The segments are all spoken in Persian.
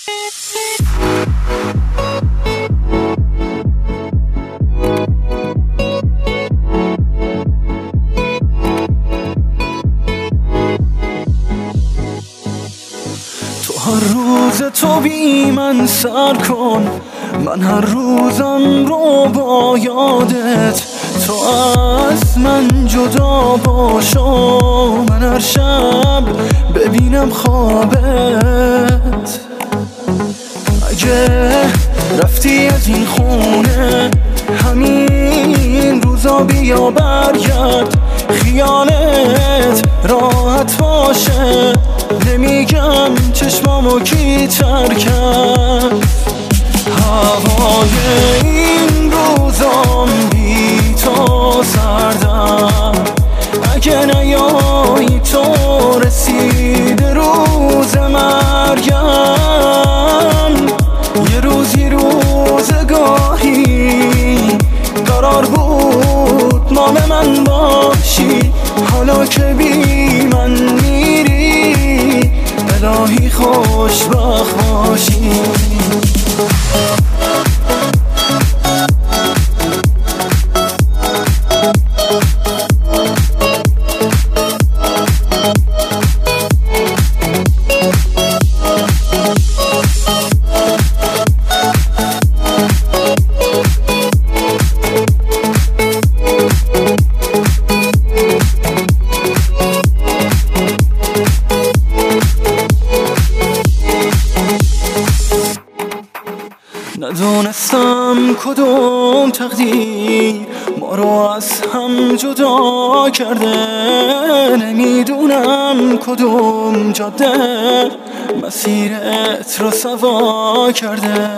هر روز تو بی من سر کن، من هر روزم رو با یادت. تو از من جدا باشو، من هر شب ببینم خوابت. اگه رفتی از این خونه همین روزا بیا برگرد، خیالت راحت باشه. نمیگم چشمامو کی تر کرد. هوای این روزام بی تو سردم، اگه نیایی تو رسیده روز مرگم. یه روزگاهی قرار بود مال من باشی، حالا که بی من میری الهی خوشبخت باشی. ندونستم کدوم تقدیر ما رو از هم جدا کرده، نمیدونم کدوم جاده مسیرت رو سوا کرده.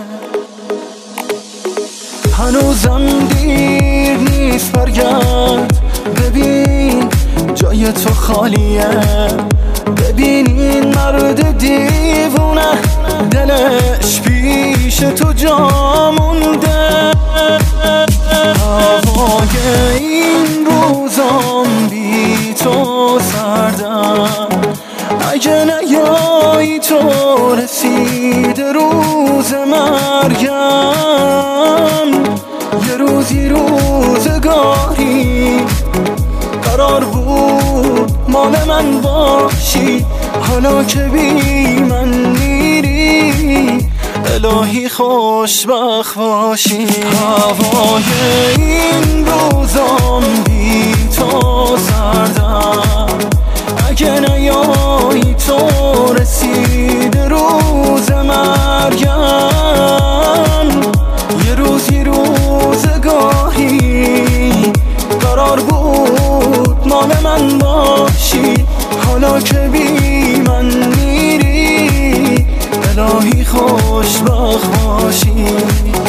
هنوزم دیر نیست برگرد، ببین جای تو خالیه. ببین این مرد دیوونه دلش پیش تو جا مونده. هوای این روزام بی تو سردم، اگه نیایی تو رسیده روز مرگم. یه روزگاهی قرار بود مال من باشی، حالا که بی من میری الهی خوشبخت باشی. هوای این روزام بی تو سردم، اگه نیایی تو رسیده روز مرگم. یه روزگاهی قرار بود مال من باشی، حالا که بی من میری الهی خوشبخت باشی.